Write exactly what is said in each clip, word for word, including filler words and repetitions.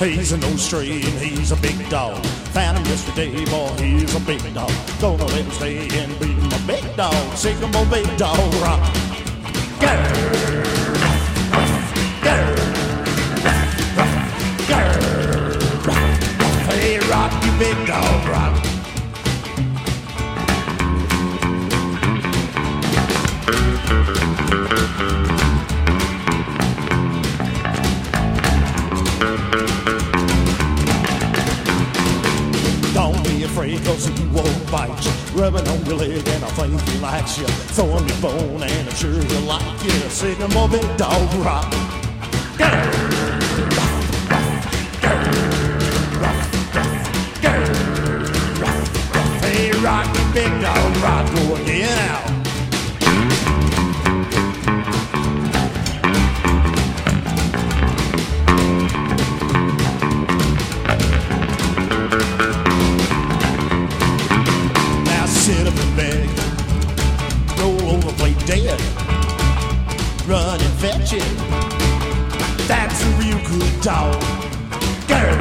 He's an old stray and he's a big dog. Found him yesterday, boy, he's a big dog. Gonna let him stay and be my big dog. Sick of my big dog rock. Grr, grr, grr. Hey, rock, you big dog, rock. Don't be afraid, cause he won't bite you. Rubbing on your leg and I think he likes you. Throwing your bone and I'm sure he'll like you. Sitting on my big dog rock. Grr, grr, grr. Hey, rock, you big dog rock, go again out. Sit up and beg, roll over, play dead, run and fetch it. That's a real good dog. Grr,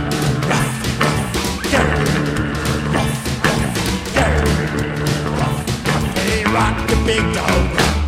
grr, grr. Hey, rock the big dog.